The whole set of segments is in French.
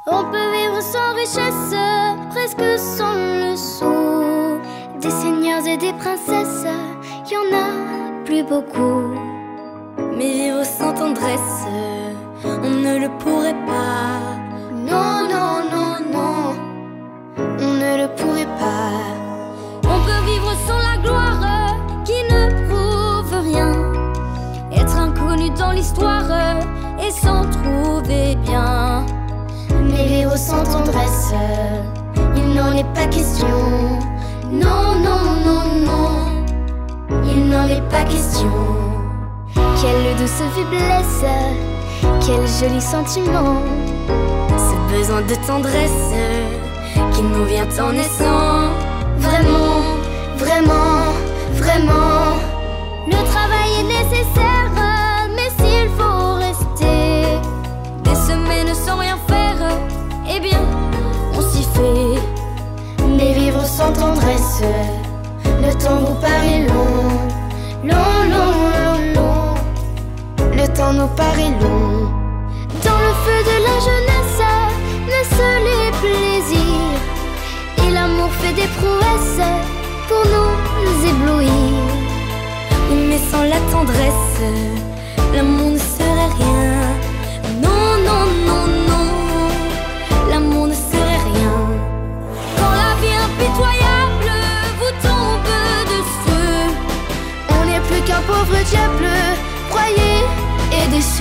On peut vivre sans richesse, presque sans le sou. Des seigneurs et des princesses, y en a plus beaucoup. Mais vivre sans tendresse, on ne le pourrait pas. Non, non, non, non, on ne le pourrait pas. On peut vivre sans la gloire qui ne prouve rien, être inconnu dans l'histoire et s'en trouver bien. Mais vivre sans tendresse, il n'en est pas question. Non, non, non, non, il n'en est pas question. Quelle douce faiblesse, quel joli sentiment. Ce besoin de tendresse qui nous vient en naissant. Vraiment, vraiment, vraiment. Le travail est nécessaire, mais s'il faut rester des semaines sans rien faire, eh bien, on s'y fait. Mais vivre sans tendresse, le temps vous paraît long. Long, long, long, long. Le temps nous paraît long. Dans le feu de la jeunesse naissent les plaisirs, et l'amour fait des prouesses pour nous éblouir. Mais sans la tendresse, l'amour ne serait rien. Non, non, non, non, l'amour ne serait rien. Quand la vie impitoyable vous tombe dessus, on n'est plus qu'un pauvre diable, broyé et déçu.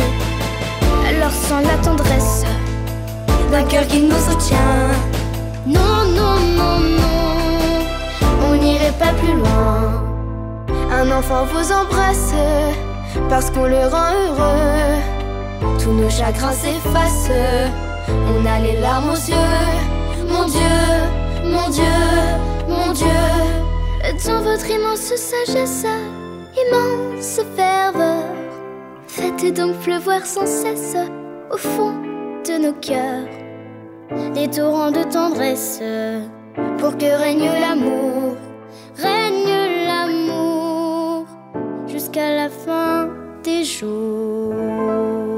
Alors sans la tendresse d'un cœur qui nous soutient, non, non, non, non, on n'irait pas plus loin. Un enfant vous embrasse parce qu'on le rend heureux. Tous nos chagrins s'effacent, on a les larmes aux yeux. Mon Dieu, mon Dieu, mon Dieu. Dans votre immense sagesse, immense ferveur, faites donc pleuvoir sans cesse au fond de nos cœurs des torrents de tendresse, pour que règne l'amour, règne l'amour jusqu'à la fin des jours.